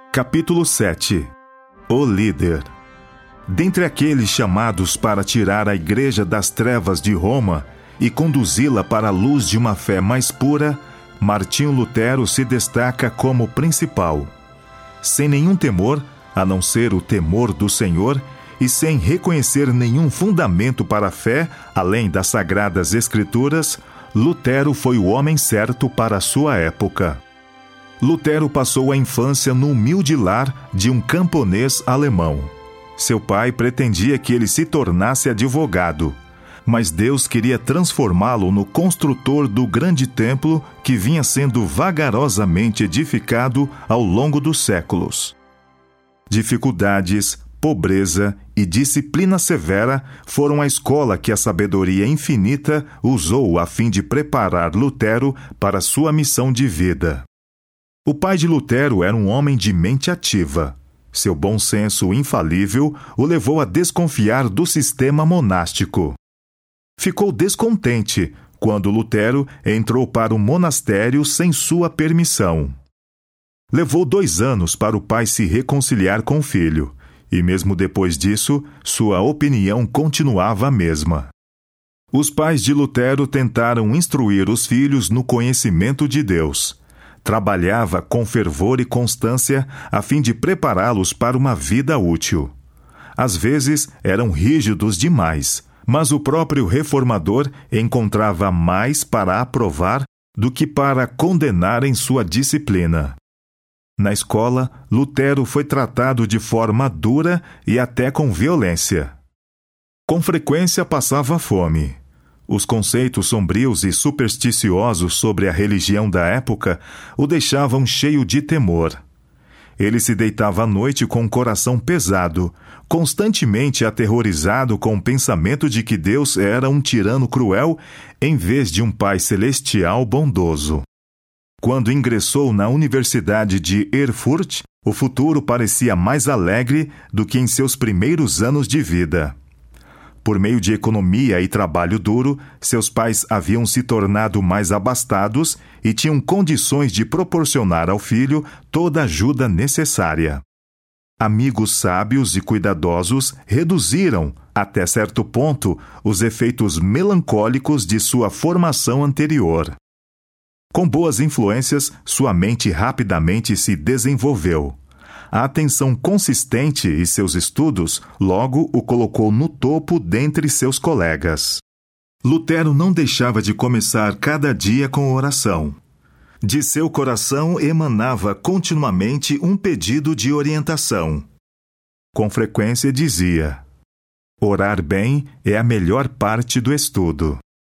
Capítulo 7. O líder. Dentre aqueles chamados para tirar a igreja das trevas de Roma e conduzi-la para a luz de uma fé mais pura, Martinho Lutero se destaca como principal. Sem nenhum temor, a não ser o temor do Senhor, e sem reconhecer nenhum fundamento para a fé, além das Sagradas Escrituras, Lutero foi o homem certo para a sua época. Lutero passou a infância no humilde lar de um camponês alemão. Seu pai pretendia que ele se tornasse advogado, mas Deus queria transformá-lo no construtor do grande templo que vinha sendo vagarosamente edificado ao longo dos séculos. Dificuldades, pobreza e disciplina severa foram a escola que a sabedoria infinita usou a fim de preparar Lutero para sua missão de vida. O pai de Lutero era um homem de mente ativa. Seu bom senso infalível o levou a desconfiar do sistema monástico. Ficou descontente quando Lutero entrou para o monastério sem sua permissão. Levou 2 anos para o pai se reconciliar com o filho, e mesmo depois disso, sua opinião continuava a mesma. Os pais de Lutero tentaram instruir os filhos no conhecimento de Deus. Trabalhava com fervor e constância a fim de prepará-los para uma vida útil. Às vezes eram rígidos demais, mas o próprio reformador encontrava mais para aprovar do que para condenar em sua disciplina. Na escola, Lutero foi tratado de forma dura e até com violência. Com frequência passava fome. Os conceitos sombrios e supersticiosos sobre a religião da época o deixavam cheio de temor. Ele se deitava à noite com o coração pesado, constantemente aterrorizado com o pensamento de que Deus era um tirano cruel em vez de um Pai celestial bondoso. Quando ingressou na Universidade de Erfurt, o futuro parecia mais alegre do que em seus primeiros anos de vida. Por meio de economia e trabalho duro, seus pais haviam se tornado mais abastados e tinham condições de proporcionar ao filho toda a ajuda necessária. Amigos sábios e cuidadosos reduziram, até certo ponto, os efeitos melancólicos de sua formação anterior. Com boas influências, sua mente rapidamente se desenvolveu. A atenção consistente e seus estudos logo o colocou no topo dentre seus colegas. Lutero não deixava de começar cada dia com oração. De seu coração emanava continuamente um pedido de orientação. Com frequência dizia: orar bem é a melhor parte do estudo.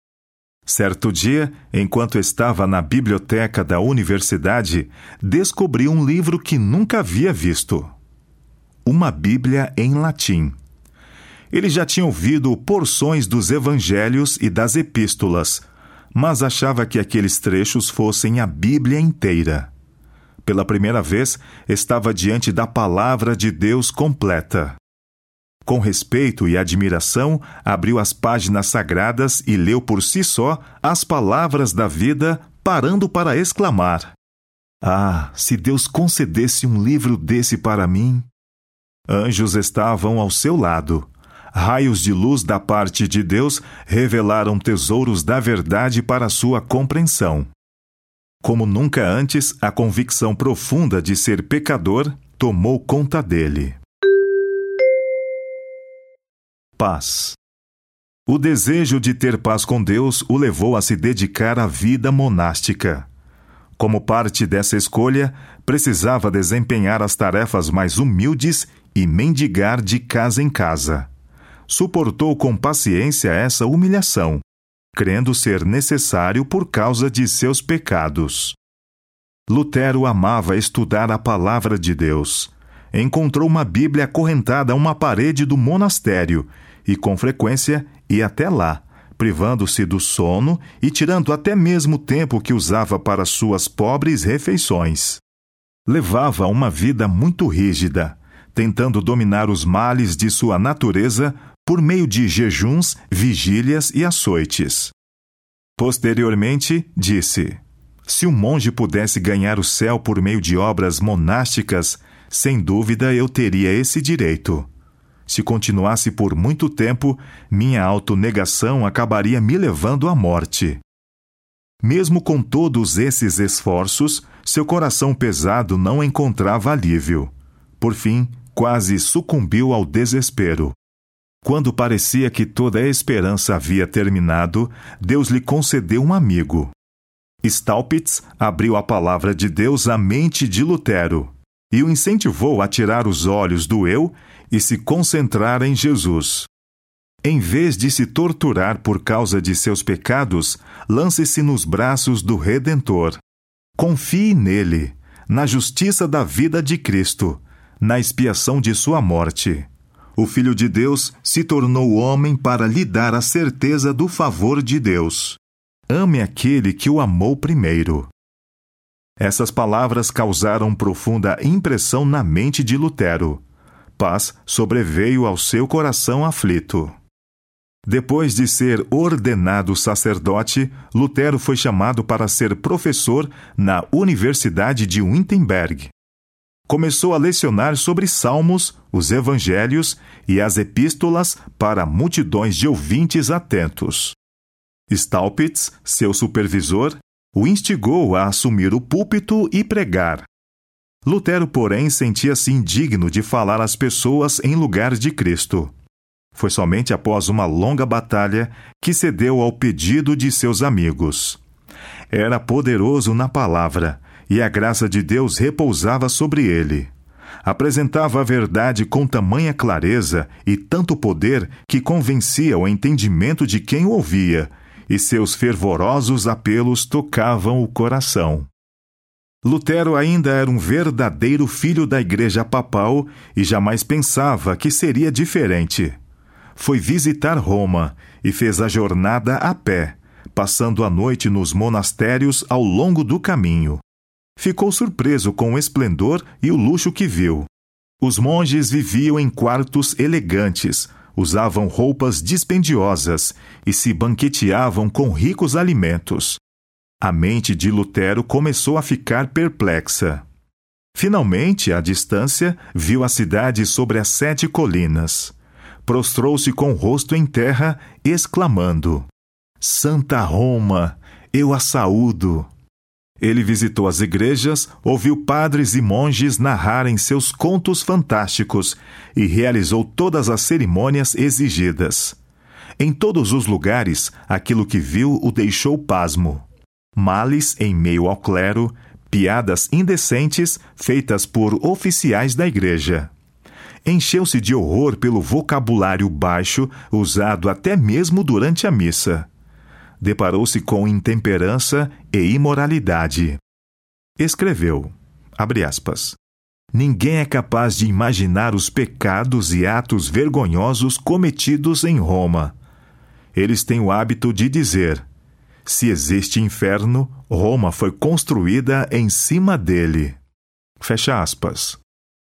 Certo dia, enquanto estava na biblioteca da universidade, descobri um livro que nunca havia visto. Uma Bíblia em latim. Ele já tinha ouvido porções dos evangelhos e das epístolas, mas achava que aqueles trechos fossem a Bíblia inteira. Pela primeira vez, estava diante da palavra de Deus completa. Com respeito e admiração, abriu as páginas sagradas e leu por si só as palavras da vida, parando para exclamar: "Ah, se Deus concedesse um livro desse para mim!" Anjos estavam ao seu lado. Raios de luz da parte de Deus revelaram tesouros da verdade para sua compreensão. Como nunca antes, a convicção profunda de ser pecador tomou conta dele. Paz. O desejo de ter paz com Deus o levou a se dedicar à vida monástica. Como parte dessa escolha, precisava desempenhar as tarefas mais humildes e mendigar de casa em casa. Suportou com paciência essa humilhação, crendo ser necessário por causa de seus pecados. Lutero amava estudar a palavra de Deus. Encontrou uma Bíblia acorrentada a uma parede do monastério e, com frequência, ia até lá, privando-se do sono e tirando até mesmo o tempo que usava para suas pobres refeições. Levava uma vida muito rígida, tentando dominar os males de sua natureza por meio de jejuns, vigílias e açoites. Posteriormente, disse: Se um monge pudesse ganhar o céu por meio de obras monásticas, sem dúvida eu teria esse direito. Se continuasse por muito tempo, minha autonegação acabaria me levando à morte. Mesmo com todos esses esforços, seu coração pesado não encontrava alívio. Por fim, quase sucumbiu ao desespero. Quando parecia que toda a esperança havia terminado, Deus lhe concedeu um amigo. Staupitz abriu a palavra de Deus à mente de Lutero e o incentivou a tirar os olhos do eu e se concentrar em Jesus. Em vez de se torturar por causa de seus pecados, lance-se nos braços do Redentor. Confie nele, na justiça da vida de Cristo, na expiação de sua morte. O Filho de Deus se tornou homem para lhe dar a certeza do favor de Deus. Ame aquele que o amou primeiro. Essas palavras causaram profunda impressão na mente de Lutero. Paz sobreveio ao seu coração aflito. Depois de ser ordenado sacerdote, Lutero foi chamado para ser professor na Universidade de Wittenberg. Começou a lecionar sobre Salmos, os Evangelhos e as Epístolas para multidões de ouvintes atentos. Staupitz, seu supervisor, o instigou a assumir o púlpito e pregar. Lutero, porém, sentia-se indigno de falar às pessoas em lugar de Cristo. Foi somente após uma longa batalha que cedeu ao pedido de seus amigos. Era poderoso na palavra, e a graça de Deus repousava sobre ele. Apresentava a verdade com tamanha clareza e tanto poder que convencia o entendimento de quem o ouvia, e seus fervorosos apelos tocavam o coração. Lutero ainda era um verdadeiro filho da Igreja Papal e jamais pensava que seria diferente. Foi visitar Roma e fez a jornada a pé, passando a noite nos monastérios ao longo do caminho. Ficou surpreso com o esplendor e o luxo que viu. Os monges viviam em quartos elegantes, usavam roupas dispendiosas e se banqueteavam com ricos alimentos. A mente de Lutero começou a ficar perplexa. Finalmente, à distância, viu a cidade sobre as 7 colinas. Prostrou-se com o rosto em terra, exclamando: Santa Roma, eu a saúdo. Ele visitou as igrejas, ouviu padres e monges narrarem seus contos fantásticos e realizou todas as cerimônias exigidas. Em todos os lugares, aquilo que viu o deixou pasmo. Males em meio ao clero, piadas indecentes feitas por oficiais da igreja. Encheu-se de horror pelo vocabulário baixo usado até mesmo durante a missa. Deparou-se com intemperança e imoralidade. Escreveu, abre aspas, ninguém é capaz de imaginar os pecados e atos vergonhosos cometidos em Roma. Eles têm o hábito de dizer, se existe inferno, Roma foi construída em cima dele. Fecha aspas.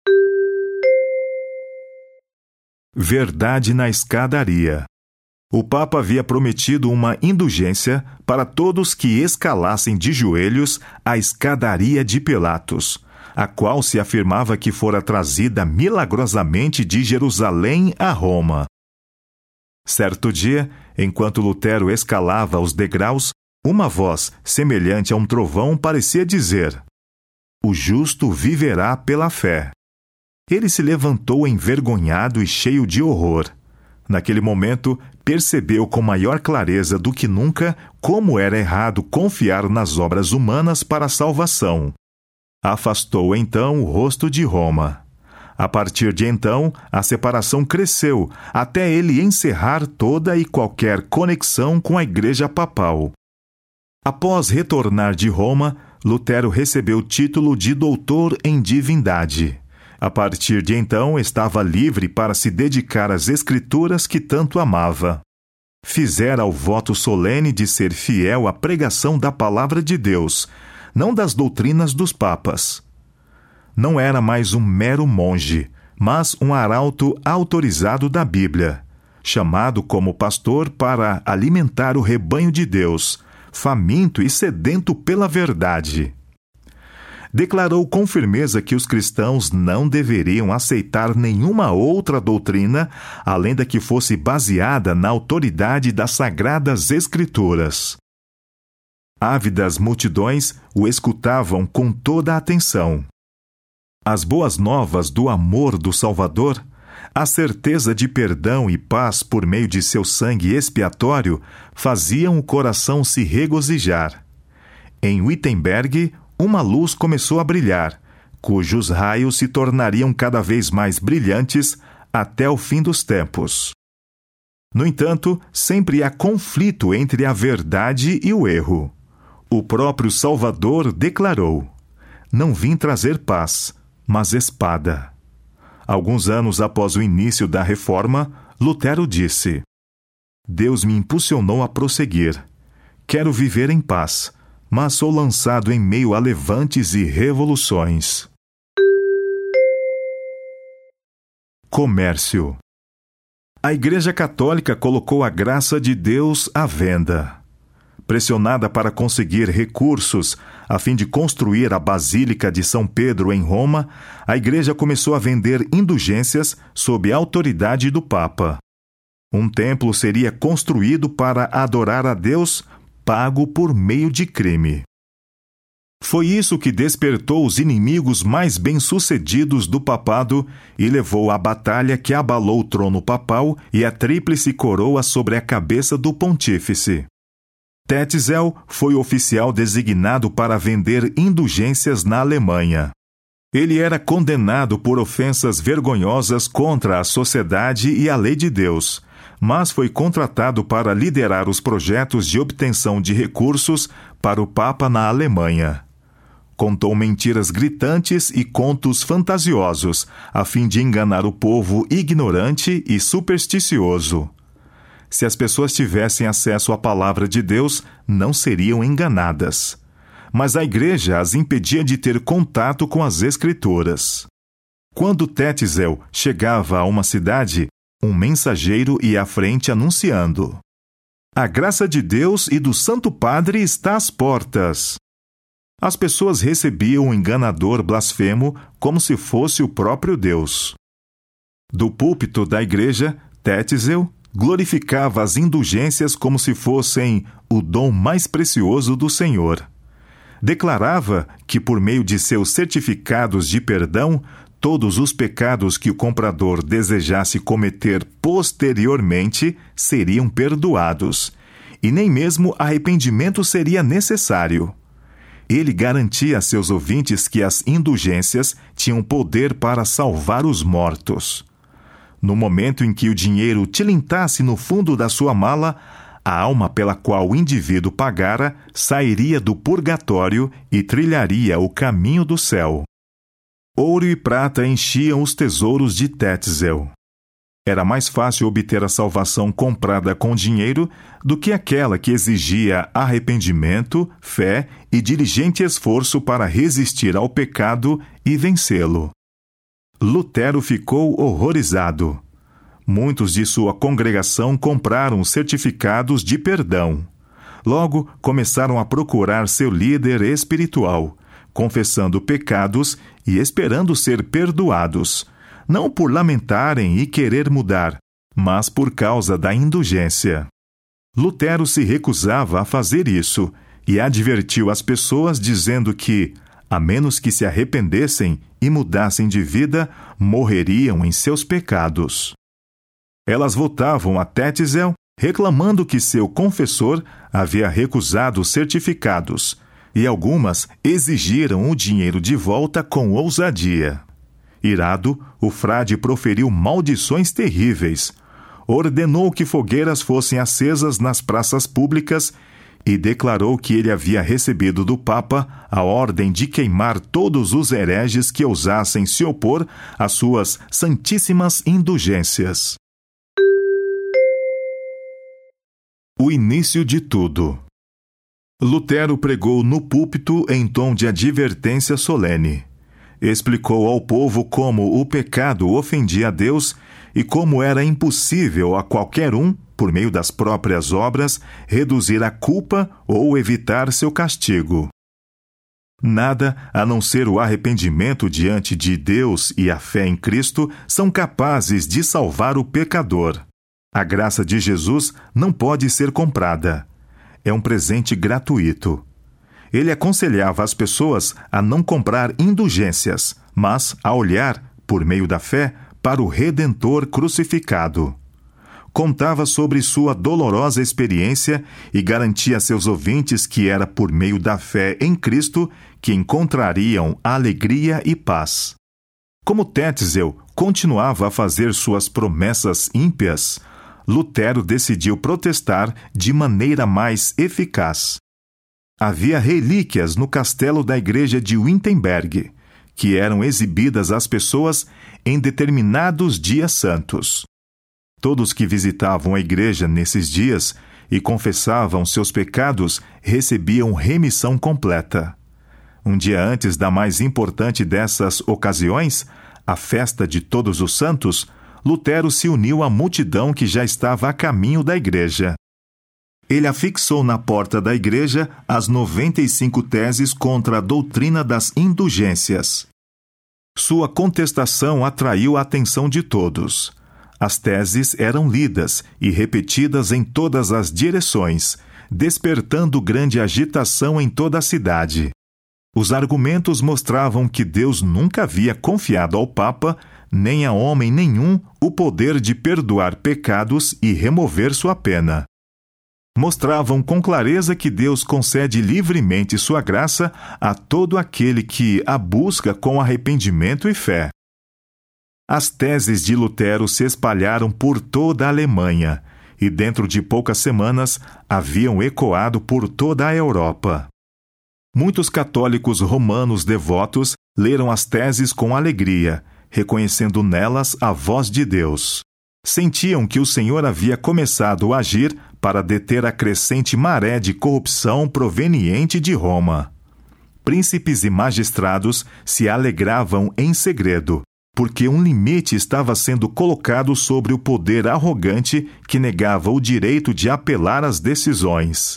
Verdade na escadaria. O Papa havia prometido uma indulgência para todos que escalassem de joelhos a escadaria de Pilatos, a qual se afirmava que fora trazida milagrosamente de Jerusalém a Roma. Certo dia, enquanto Lutero escalava os degraus, uma voz, semelhante a um trovão, parecia dizer: o justo viverá pela fé. Ele se levantou envergonhado e cheio de horror. Naquele momento, percebeu com maior clareza do que nunca como era errado confiar nas obras humanas para a salvação. Afastou então o rosto de Roma. A partir de então, a separação cresceu, até ele encerrar toda e qualquer conexão com a Igreja Papal. Após retornar de Roma, Lutero recebeu o título de doutor em divindade. A partir de então, estava livre para se dedicar às escrituras que tanto amava. Fizera o voto solene de ser fiel à pregação da palavra de Deus, não das doutrinas dos papas. Não era mais um mero monge, mas um arauto autorizado da Bíblia, chamado como pastor para alimentar o rebanho de Deus, faminto e sedento pela verdade. declarou com firmeza que os cristãos não deveriam aceitar nenhuma outra doutrina além da que fosse baseada na autoridade das Sagradas Escrituras. Ávidas multidões o escutavam com toda a atenção. As boas novas do amor do Salvador, a certeza de perdão e paz por meio de seu sangue expiatório, faziam o coração se regozijar. Em Wittenberg, uma luz começou a brilhar, cujos raios se tornariam cada vez mais brilhantes até o fim dos tempos. No entanto, sempre há conflito entre a verdade e o erro. O próprio Salvador declarou: "Não vim trazer paz, mas espada." Alguns anos após o início da Reforma, Lutero disse: "Deus me impulsionou a prosseguir. Quero viver em paz, mas sou lançado em meio a levantes e revoluções." Comércio. A Igreja Católica colocou a graça de Deus à venda. Pressionada para conseguir recursos a fim de construir a Basílica de São Pedro em Roma, a Igreja começou a vender indulgências sob a autoridade do Papa. Um templo seria construído para adorar a Deus, pago por meio de crime. Foi isso que despertou os inimigos mais bem-sucedidos do papado e levou à batalha que abalou o trono papal e a tríplice coroa sobre a cabeça do pontífice. Tetzel foi o oficial designado para vender indulgências na Alemanha. Ele era condenado por ofensas vergonhosas contra a sociedade e a lei de Deus, mas foi contratado para liderar os projetos de obtenção de recursos para o Papa na Alemanha. Contou mentiras gritantes e contos fantasiosos, a fim de enganar o povo ignorante e supersticioso. Se as pessoas tivessem acesso à palavra de Deus, não seriam enganadas. Mas a Igreja as impedia de ter contato com as Escrituras. Quando Tetzel chegava a uma cidade, um mensageiro ia à frente anunciando: "A graça de Deus e do Santo Padre está às portas." As pessoas recebiam o enganador blasfemo como se fosse o próprio Deus. Do púlpito da igreja, Tetzel glorificava as indulgências como se fossem o dom mais precioso do Senhor. Declarava que, por meio de seus certificados de perdão, todos os pecados que o comprador desejasse cometer posteriormente seriam perdoados, e nem mesmo arrependimento seria necessário. Ele garantia a seus ouvintes que as indulgências tinham poder para salvar os mortos. No momento em que o dinheiro tilintasse no fundo da sua mala, a alma pela qual o indivíduo pagara sairia do purgatório e trilharia o caminho do céu. Ouro e prata enchiam os tesouros de Tetzel. Era mais fácil obter a salvação comprada com dinheiro do que aquela que exigia arrependimento, fé e diligente esforço para resistir ao pecado e vencê-lo. Lutero ficou horrorizado. Muitos de sua congregação compraram certificados de perdão. Logo, começaram a procurar seu líder espiritual, confessando pecados e esperando ser perdoados, não por lamentarem e querer mudar, mas por causa da indulgência. Lutero se recusava a fazer isso e advertiu as pessoas dizendo que, a menos que se arrependessem e mudassem de vida, morreriam em seus pecados. Elas voltavam a Tetzel reclamando que seu confessor havia recusado os certificados, e algumas exigiram o dinheiro de volta com ousadia. Irado, o frade proferiu maldições terríveis, ordenou que fogueiras fossem acesas nas praças públicas e declarou que ele havia recebido do Papa a ordem de queimar todos os hereges que ousassem se opor às suas santíssimas indulgências. O início de tudo. Lutero pregou no púlpito em tom de advertência solene. Explicou ao povo como o pecado ofendia a Deus e como era impossível a qualquer um, por meio das próprias obras, reduzir a culpa ou evitar seu castigo. Nada, a não ser o arrependimento diante de Deus e a fé em Cristo, são capazes de salvar o pecador. A graça de Jesus não pode ser comprada. É um presente gratuito. Ele aconselhava as pessoas a não comprar indulgências, mas a olhar, por meio da fé, para o Redentor crucificado. Contava sobre sua dolorosa experiência e garantia a seus ouvintes que era por meio da fé em Cristo que encontrariam alegria e paz. Como Tetzel continuava a fazer suas promessas ímpias, Lutero decidiu protestar de maneira mais eficaz. Havia relíquias no castelo da igreja de Wittenberg, que eram exibidas às pessoas em determinados dias santos. Todos que visitavam a igreja nesses dias e confessavam seus pecados recebiam remissão completa. Um dia antes da mais importante dessas ocasiões, a festa de Todos os Santos, Lutero se uniu à multidão que já estava a caminho da igreja. Ele afixou na porta da igreja as 95 teses contra a doutrina das indulgências. Sua contestação atraiu a atenção de todos. As teses eram lidas e repetidas em todas as direções, despertando grande agitação em toda a cidade. Os argumentos mostravam que Deus nunca havia confiado ao Papa, nem a homem nenhum, o poder de perdoar pecados e remover sua pena. Mostravam com clareza que Deus concede livremente sua graça a todo aquele que a busca com arrependimento e fé. As teses de Lutero se espalharam por toda a Alemanha e, dentro de poucas semanas, haviam ecoado por toda a Europa. Muitos católicos romanos devotos leram as teses com alegria, reconhecendo nelas a voz de Deus. Sentiam que o Senhor havia começado a agir para deter a crescente maré de corrupção proveniente de Roma. Príncipes e magistrados se alegravam em segredo, porque um limite estava sendo colocado sobre o poder arrogante que negava o direito de apelar às decisões.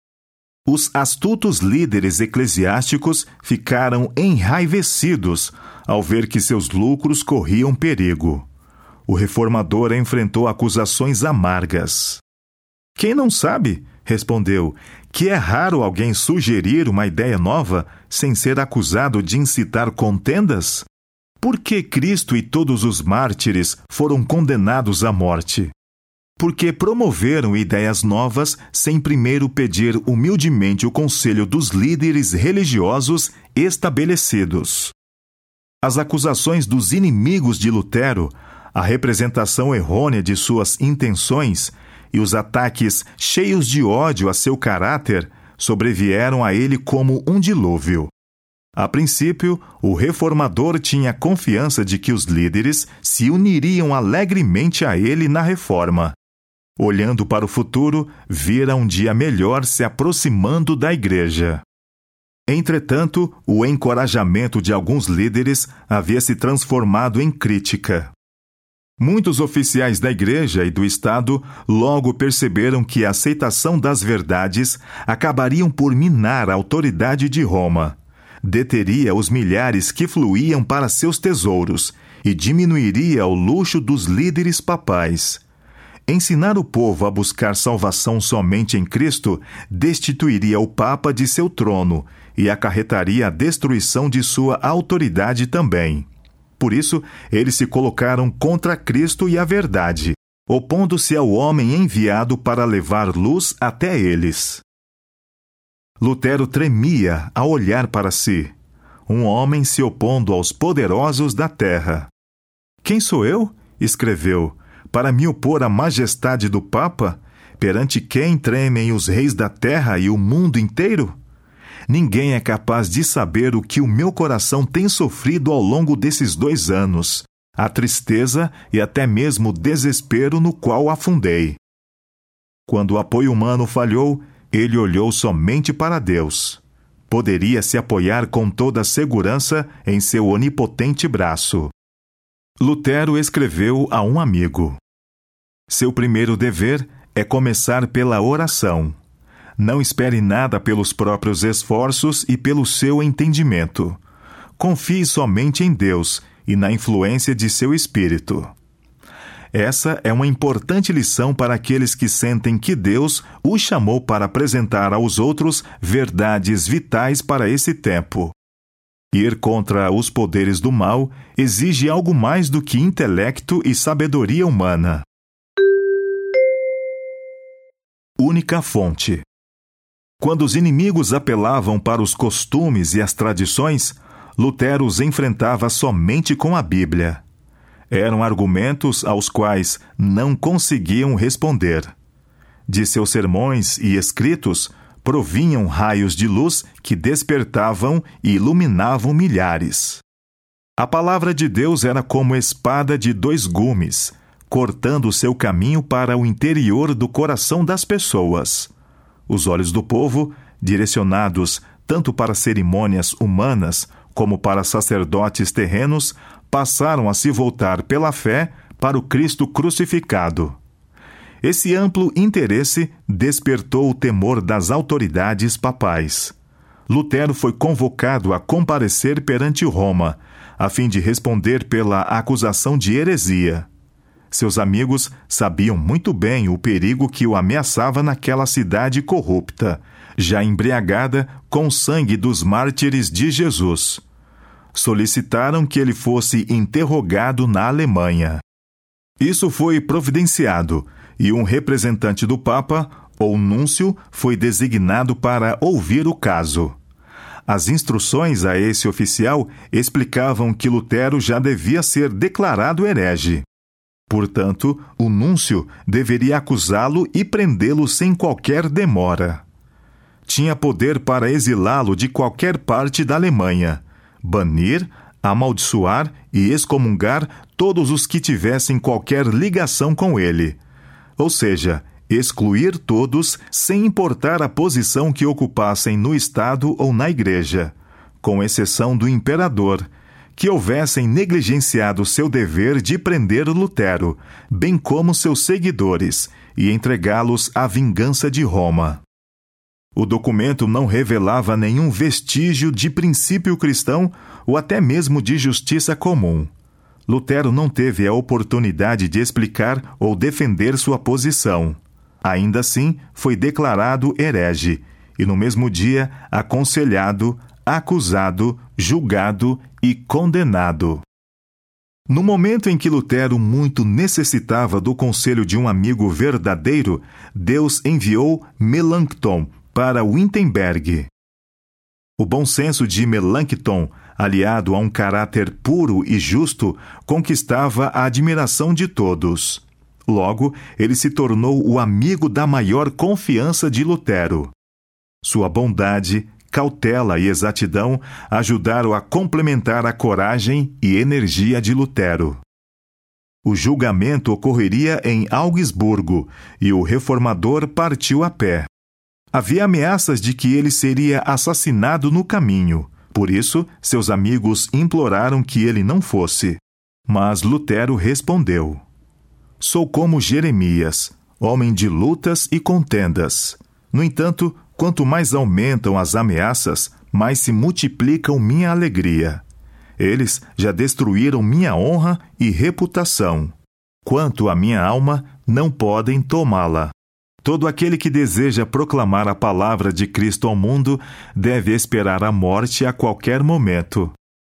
Os astutos líderes eclesiásticos ficaram enraivecidos ao ver que seus lucros corriam perigo. O reformador enfrentou acusações amargas. Quem não sabe, respondeu, que é raro alguém sugerir uma ideia nova sem ser acusado de incitar contendas? Por que Cristo e todos os mártires foram condenados à morte? Porque promoveram ideias novas sem primeiro pedir humildemente o conselho dos líderes religiosos estabelecidos. As acusações dos inimigos de Lutero, a representação errônea de suas intenções e os ataques cheios de ódio a seu caráter sobrevieram a ele como um dilúvio. A princípio, o reformador tinha confiança de que os líderes se uniriam alegremente a ele na reforma. Olhando para o futuro, vira um dia melhor se aproximando da igreja. Entretanto, o encorajamento de alguns líderes havia se transformado em crítica. Muitos oficiais da igreja e do Estado logo perceberam que a aceitação das verdades acabariam por minar a autoridade de Roma, deteria os milhares que fluíam para seus tesouros e diminuiria o luxo dos líderes papais. Ensinar o povo a buscar salvação somente em Cristo destituiria o Papa de seu trono e acarretaria a destruição de sua autoridade também. Por isso, eles se colocaram contra Cristo e a verdade, opondo-se ao homem enviado para levar luz até eles. Lutero tremia ao olhar para si, um homem se opondo aos poderosos da terra. Quem sou eu? Escreveu, para me opor à majestade do Papa, perante quem tremem os reis da terra e o mundo inteiro? Ninguém é capaz de saber o que o meu coração tem sofrido ao longo desses 2 anos, a tristeza e até mesmo o desespero no qual afundei. Quando o apoio humano falhou, ele olhou somente para Deus. Poderia se apoiar com toda a segurança em seu onipotente braço. Lutero escreveu a um amigo: seu primeiro dever é começar pela oração. não espere nada pelos próprios esforços e pelo seu entendimento. Confie somente em Deus e na influência de seu Espírito. Essa é uma importante lição para aqueles que sentem que Deus os chamou para apresentar aos outros verdades vitais para esse tempo. Ir contra os poderes do mal exige algo mais do que intelecto e sabedoria humana. Única fonte. Quando os inimigos apelavam para os costumes e as tradições, Lutero os enfrentava somente com a Bíblia. Eram argumentos aos quais não conseguiam responder. De seus sermões e escritos, provinham raios de luz que despertavam e iluminavam milhares. A palavra de Deus era como espada de dois gumes, cortando seu caminho para o interior do coração das pessoas. Os olhos do povo, direcionados tanto para cerimônias humanas como para sacerdotes terrenos, passaram a se voltar pela fé para o Cristo crucificado. Esse amplo interesse despertou o temor das autoridades papais. Lutero foi convocado a comparecer perante Roma, a fim de responder pela acusação de heresia. Seus amigos sabiam muito bem o perigo que o ameaçava naquela cidade corrupta, já embriagada com o sangue dos mártires de Jesus. Solicitaram que ele fosse interrogado na Alemanha. Isso foi providenciado, e um representante do Papa, ou núncio, foi designado para ouvir o caso. As instruções a esse oficial explicavam que Lutero já devia ser declarado herege. Portanto, o núncio deveria acusá-lo e prendê-lo sem qualquer demora. Tinha poder para exilá-lo de qualquer parte da Alemanha, banir, amaldiçoar e excomungar todos os que tivessem qualquer ligação com ele. Ou seja, excluir todos sem importar a posição que ocupassem no Estado ou na Igreja, com exceção do imperador, que houvessem negligenciado seu dever de prender Lutero, bem como seus seguidores, e entregá-los à vingança de Roma. O documento não revelava nenhum vestígio de princípio cristão ou até mesmo de justiça comum. Lutero não teve a oportunidade de explicar ou defender sua posição. Ainda assim, foi declarado herege e, no mesmo dia, aconselhado, acusado, julgado e condenado. No momento em que Lutero muito necessitava do conselho de um amigo verdadeiro, Deus enviou Melanchthon para Wittenberg. O bom senso de Melanchthon, aliado a um caráter puro e justo, conquistava a admiração de todos. Logo, ele se tornou o amigo da maior confiança de Lutero. Sua bondade, cautela e exatidão ajudaram a complementar a coragem e energia de Lutero. O julgamento ocorreria em Augsburgo e o reformador partiu a pé. Havia ameaças de que ele seria assassinado no caminho. Por isso, seus amigos imploraram que ele não fosse. Mas Lutero respondeu: "Sou como Jeremias, homem de lutas e contendas. No entanto, quanto mais aumentam as ameaças, mais se multiplicam minha alegria. Eles já destruíram minha honra e reputação. Quanto à minha alma, não podem tomá-la. Todo aquele que deseja proclamar a palavra de Cristo ao mundo deve esperar a morte a qualquer momento."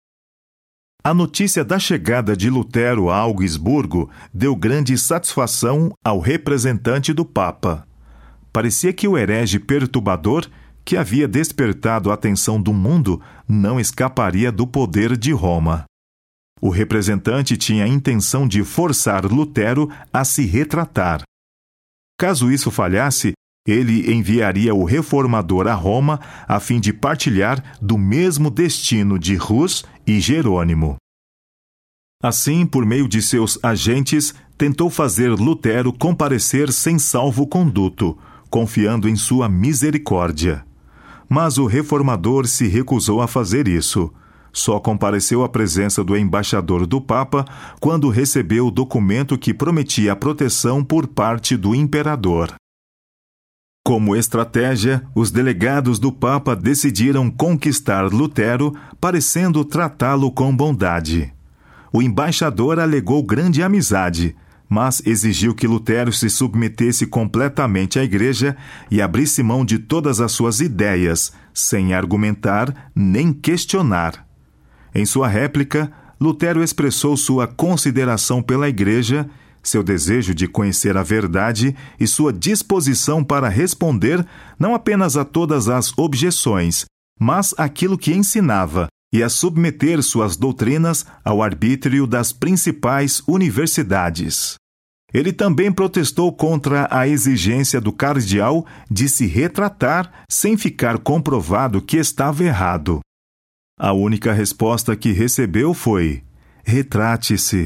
A notícia da chegada de Lutero a Augsburgo deu grande satisfação ao representante do Papa. Parecia que o herege perturbador, que havia despertado a atenção do mundo, não escaparia do poder de Roma. O representante tinha a intenção de forçar Lutero a se retratar. Caso isso falhasse, ele enviaria o reformador a Roma a fim de partilhar do mesmo destino de Hus e Jerônimo. Assim, por meio de seus agentes, tentou fazer Lutero comparecer sem salvo-conduto, confiando em sua misericórdia. Mas o reformador se recusou a fazer isso. Só compareceu à presença do embaixador do Papa quando recebeu o documento que prometia a proteção por parte do imperador. Como estratégia, os delegados do Papa decidiram conquistar Lutero, parecendo tratá-lo com bondade. O embaixador alegou grande amizade, mas exigiu que Lutero se submetesse completamente à Igreja e abrisse mão de todas as suas ideias, sem argumentar nem questionar. Em sua réplica, Lutero expressou sua consideração pela Igreja, seu desejo de conhecer a verdade e sua disposição para responder não apenas a todas as objeções, mas aquilo que ensinava, e a submeter suas doutrinas ao arbítrio das principais universidades. Ele também protestou contra a exigência do cardeal de se retratar sem ficar comprovado que estava errado. A única resposta que recebeu foi: retrate-se,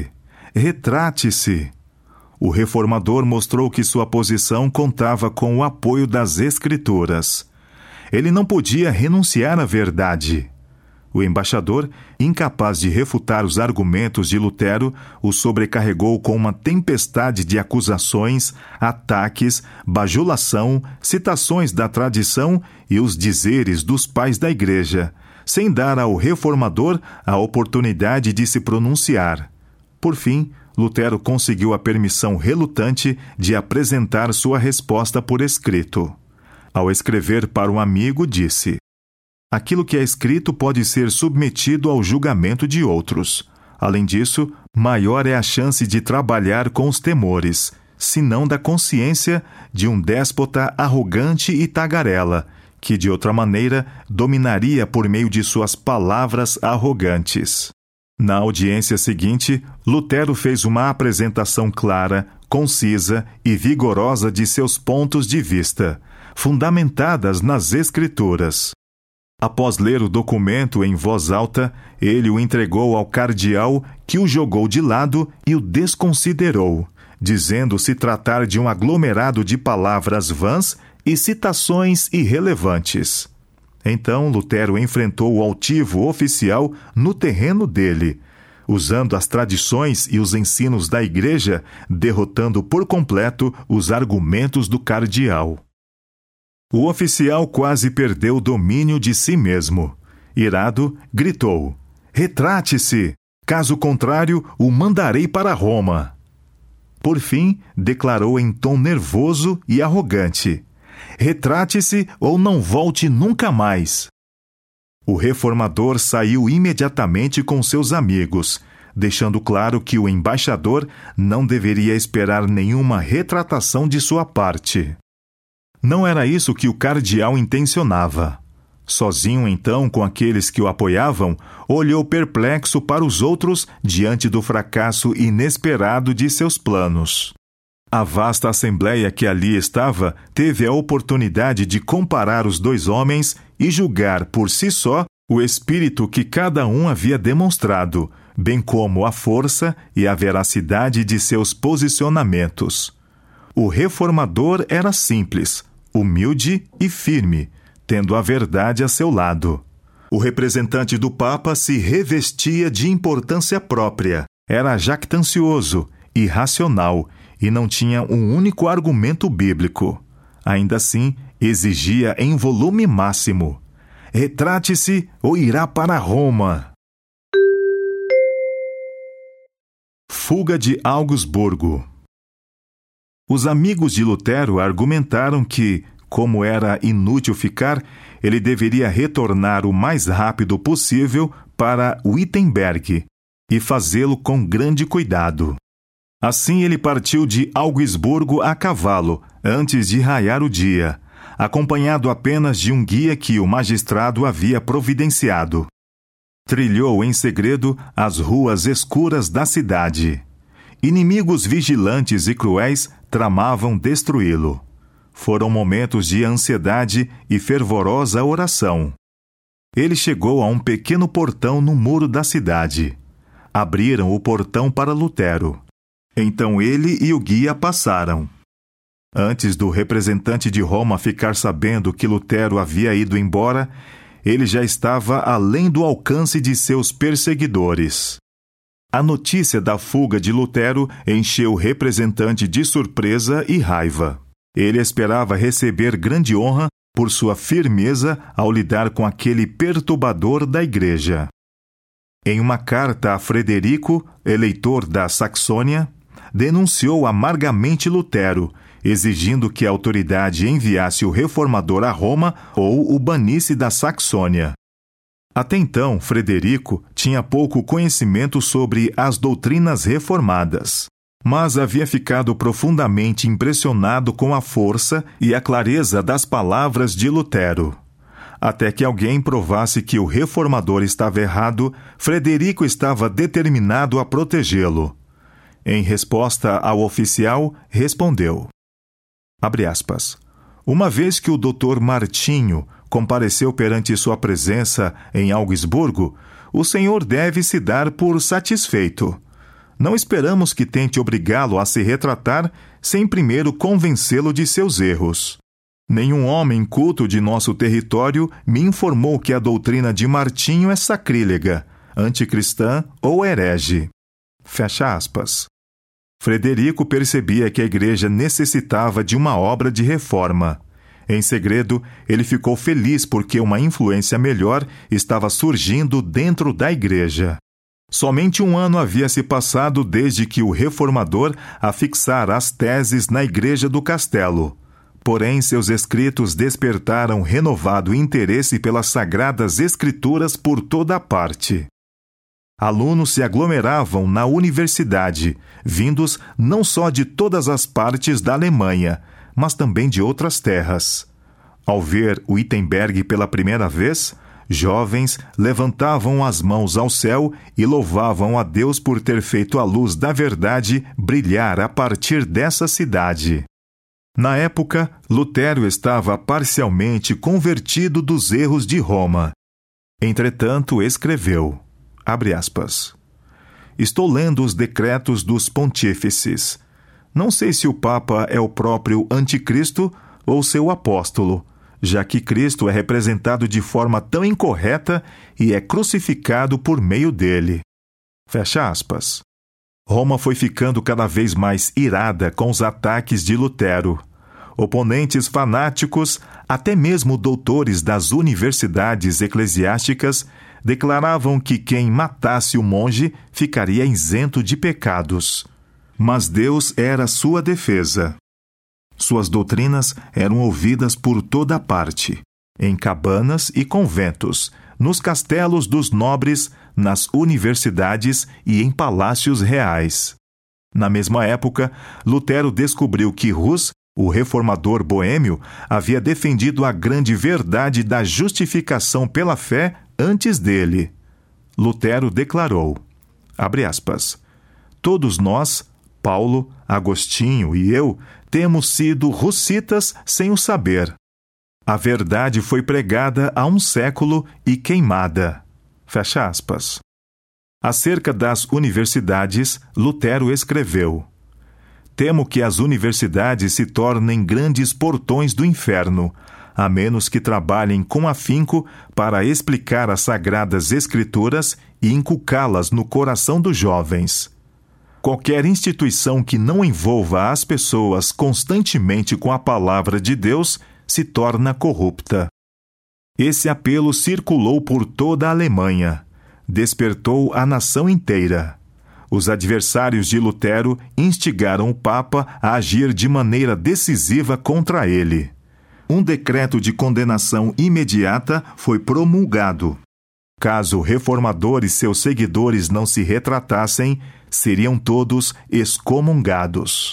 retrate-se. O reformador mostrou que sua posição contava com o apoio das Escrituras. Ele não podia renunciar à verdade. O embaixador, incapaz de refutar os argumentos de Lutero, o sobrecarregou com uma tempestade de acusações, ataques, bajulação, citações da tradição e os dizeres dos pais da Igreja, sem dar ao reformador a oportunidade de se pronunciar. Por fim, Lutero conseguiu a permissão relutante de apresentar sua resposta por escrito. Ao escrever para um amigo, disse: aquilo que é escrito pode ser submetido ao julgamento de outros. Além disso, maior é a chance de trabalhar com os temores, se não da consciência, de um déspota arrogante e tagarela, que de outra maneira dominaria por meio de suas palavras arrogantes. Na audiência seguinte, Lutero fez uma apresentação clara, concisa e vigorosa de seus pontos de vista, fundamentadas nas Escrituras. Após ler o documento em voz alta, ele o entregou ao cardeal, que o jogou de lado e o desconsiderou, dizendo se tratar de um aglomerado de palavras vãs e citações irrelevantes. Então Lutero enfrentou o altivo oficial no terreno dele, usando as tradições e os ensinos da Igreja, derrotando por completo os argumentos do cardeal. O oficial quase perdeu o domínio de si mesmo. Irado, gritou: retrate-se! Caso contrário, o mandarei para Roma. Por fim, declarou em tom nervoso e arrogante: retrate-se ou não volte nunca mais. O reformador saiu imediatamente com seus amigos, deixando claro que o embaixador não deveria esperar nenhuma retratação de sua parte. Não era isso que o cardeal intencionava. Sozinho, então, com aqueles que o apoiavam, olhou perplexo para os outros diante do fracasso inesperado de seus planos. A vasta assembleia que ali estava teve a oportunidade de comparar os dois homens e julgar por si só o espírito que cada um havia demonstrado, bem como a força e a veracidade de seus posicionamentos. O reformador era simples, humilde e firme, tendo a verdade a seu lado. O representante do Papa se revestia de importância própria, era jactancioso, irracional e não tinha um único argumento bíblico. Ainda assim, exigia em volume máximo: retrate-se ou irá para Roma. Fuga de Augsburgo. Os amigos de Lutero argumentaram que, como era inútil ficar, ele deveria retornar o mais rápido possível para Wittenberg e fazê-lo com grande cuidado. Assim ele partiu de Augsburgo a cavalo, antes de raiar o dia, acompanhado apenas de um guia que o magistrado havia providenciado. Trilhou em segredo as ruas escuras da cidade. Inimigos vigilantes e cruéis tramavam destruí-lo. Foram momentos de ansiedade e fervorosa oração. Ele chegou a um pequeno portão no muro da cidade. Abriram o portão para Lutero. Então ele e o guia passaram. Antes do representante de Roma ficar sabendo que Lutero havia ido embora, ele já estava além do alcance de seus perseguidores. A notícia da fuga de Lutero encheu o representante de surpresa e raiva. Ele esperava receber grande honra por sua firmeza ao lidar com aquele perturbador da Igreja. Em uma carta a Frederico, eleitor da Saxônia, denunciou amargamente Lutero, exigindo que a autoridade enviasse o reformador a Roma ou o banisse da Saxônia. Até então, Frederico tinha pouco conhecimento sobre as doutrinas reformadas, mas havia ficado profundamente impressionado com a força e a clareza das palavras de Lutero. Até que alguém provasse que o reformador estava errado, Frederico estava determinado a protegê-lo. Em resposta ao oficial, respondeu, abre aspas, uma vez que o Dr. Martinho compareceu perante sua presença em Augsburgo, o senhor deve se dar por satisfeito. Não esperamos que tente obrigá-lo a se retratar sem primeiro convencê-lo de seus erros. Nenhum homem culto de nosso território me informou que a doutrina de Martinho é sacrílega, anticristã ou herege. Fecha aspas. Frederico percebia que a Igreja necessitava de uma obra de reforma. Em segredo, ele ficou feliz porque uma influência melhor estava surgindo dentro da Igreja. Somente 1 ano havia se passado desde que o reformador afixara as teses na Igreja do Castelo. Porém, seus escritos despertaram renovado interesse pelas Sagradas Escrituras por toda a parte. Alunos se aglomeravam na universidade, vindos não só de todas as partes da Alemanha, mas também de outras terras. Ao ver Wittenberg pela primeira vez, jovens levantavam as mãos ao céu e louvavam a Deus por ter feito a luz da verdade brilhar a partir dessa cidade. Na época, Lutero estava parcialmente convertido dos erros de Roma. Entretanto, escreveu, abre aspas, estou lendo os decretos dos pontífices. Não sei se o Papa é o próprio Anticristo ou seu apóstolo, já que Cristo é representado de forma tão incorreta e é crucificado por meio dele. Fecha aspas. Roma foi ficando cada vez mais irada com os ataques de Lutero. Oponentes fanáticos, até mesmo doutores das universidades eclesiásticas, declaravam que quem matasse o monge ficaria isento de pecados. Mas Deus era sua defesa. Suas doutrinas eram ouvidas por toda parte, em cabanas e conventos, nos castelos dos nobres, nas universidades e em palácios reais. Na mesma época, Lutero descobriu que Hus, o reformador boêmio, havia defendido a grande verdade da justificação pela fé antes dele. Lutero declarou, abre aspas, todos nós, Paulo, Agostinho e eu, temos sido hussitas sem o saber. A verdade foi pregada há 1 século e queimada. Fecha aspas. Acerca das universidades, Lutero escreveu, temo que as universidades se tornem grandes portões do inferno, a menos que trabalhem com afinco para explicar as Sagradas Escrituras e inculcá-las no coração dos jovens. Qualquer instituição que não envolva as pessoas constantemente com a palavra de Deus se torna corrupta. Esse apelo circulou por toda a Alemanha. Despertou a nação inteira. Os adversários de Lutero instigaram o Papa a agir de maneira decisiva contra ele. Um decreto de condenação imediata foi promulgado. Caso o reformador e seus seguidores não se retratassem, seriam todos excomungados.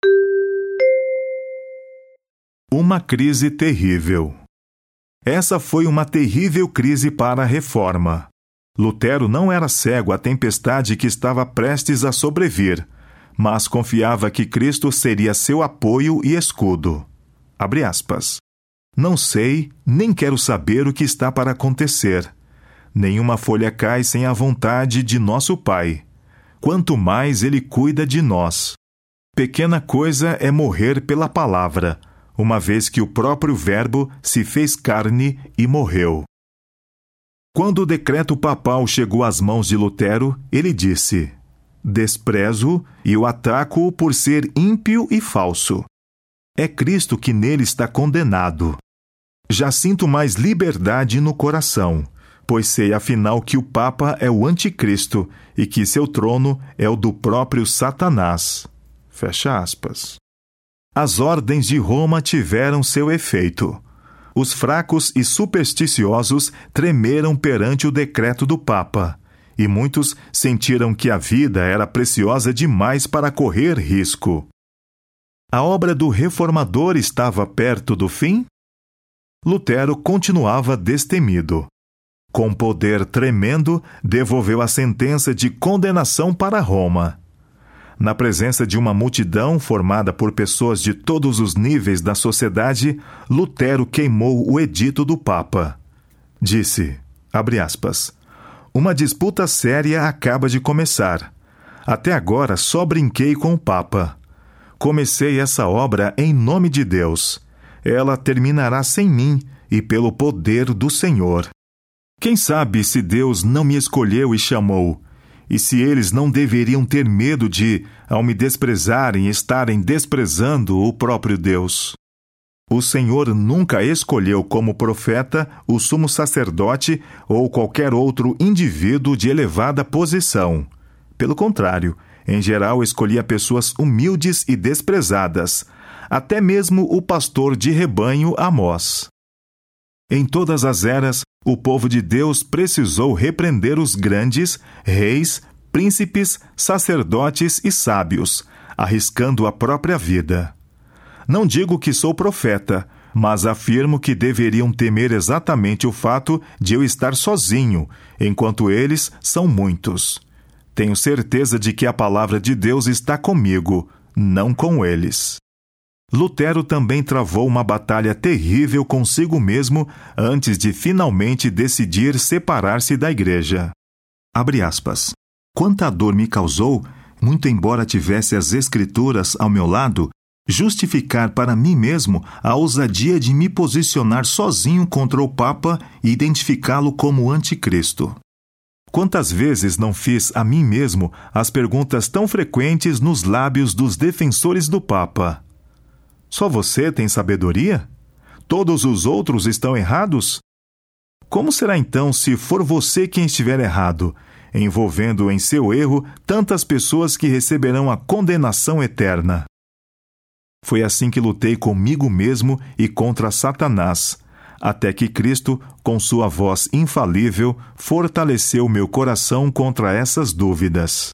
Uma crise terrível. Essa foi uma terrível crise para a Reforma. Lutero não era cego à tempestade que estava prestes a sobrevir, mas confiava que Cristo seria seu apoio e escudo. Abre aspas. Não sei, nem quero saber o que está para acontecer. Nenhuma folha cai sem a vontade de nosso Pai. Quanto mais Ele cuida de nós. Pequena coisa é morrer pela palavra, uma vez que o próprio Verbo se fez carne e morreu. Quando o decreto papal chegou às mãos de Lutero, ele disse, desprezo e o ataco por ser ímpio e falso. é Cristo que nele está condenado. Já sinto mais liberdade no coração, pois sei afinal que o Papa é o Anticristo e que seu trono é o do próprio Satanás. Fecha aspas. As ordens de Roma tiveram seu efeito. Os fracos e supersticiosos tremeram perante o decreto do Papa, e muitos sentiram que a vida era preciosa demais para correr risco. A obra do reformador estava perto do fim? Lutero continuava destemido. Com poder tremendo, devolveu a sentença de condenação para Roma. Na presença de uma multidão formada por pessoas de todos os níveis da sociedade, Lutero queimou o edito do Papa. Disse, abre aspas, uma disputa séria acaba de começar. Até agora só brinquei com o Papa. Comecei essa obra em nome de Deus. Ela terminará sem mim e pelo poder do Senhor. Quem sabe se Deus não me escolheu e chamou, e se eles não deveriam ter medo de, ao me desprezarem, estarem desprezando o próprio Deus. O Senhor nunca escolheu como profeta o sumo sacerdote ou qualquer outro indivíduo de elevada posição. Pelo contrário, em geral escolhia pessoas humildes e desprezadas, até mesmo o pastor de rebanho Amós. Em todas as eras, o povo de Deus precisou repreender os grandes, reis, príncipes, sacerdotes e sábios, arriscando a própria vida. Não digo que sou profeta, mas afirmo que deveriam temer exatamente o fato de eu estar sozinho, enquanto eles são muitos. Tenho certeza de que a palavra de Deus está comigo, não com eles. Lutero também travou uma batalha terrível consigo mesmo antes de finalmente decidir separar-se da igreja. Abre aspas. Quanta dor me causou, muito embora tivesse as Escrituras ao meu lado, justificar para mim mesmo a ousadia de me posicionar sozinho contra o Papa e identificá-lo como anticristo. Quantas vezes não fiz a mim mesmo as perguntas tão frequentes nos lábios dos defensores do Papa? Só você tem sabedoria? Todos os outros estão errados? Como será então se for você quem estiver errado, envolvendo em seu erro tantas pessoas que receberão a condenação eterna? Foi assim que lutei comigo mesmo e contra Satanás, até que Cristo, com sua voz infalível, fortaleceu meu coração contra essas dúvidas.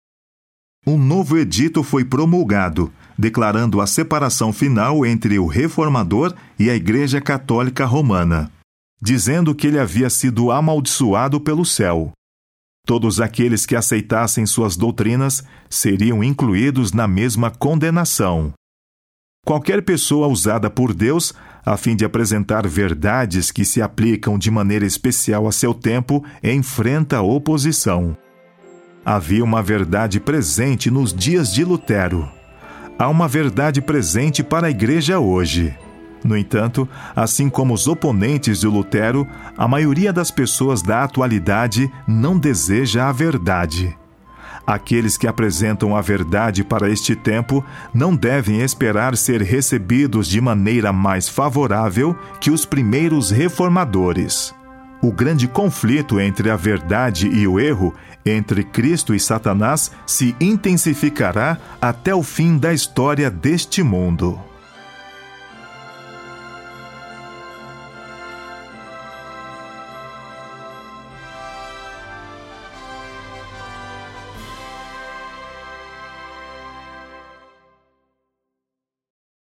Um novo edito foi promulgado, declarando a separação final entre o reformador e a Igreja Católica Romana, dizendo que ele havia sido amaldiçoado pelo céu. Todos aqueles que aceitassem suas doutrinas seriam incluídos na mesma condenação. Qualquer pessoa usada por Deus, a fim de apresentar verdades que se aplicam de maneira especial a seu tempo, enfrenta oposição. Havia uma verdade presente nos dias de Lutero. Há uma verdade presente para a igreja hoje. No entanto, assim como os oponentes de Lutero, a maioria das pessoas da atualidade não deseja a verdade. Aqueles que apresentam a verdade para este tempo não devem esperar ser recebidos de maneira mais favorável que os primeiros reformadores. O grande conflito entre a verdade e o erro, entre Cristo e Satanás, se intensificará até o fim da história deste mundo.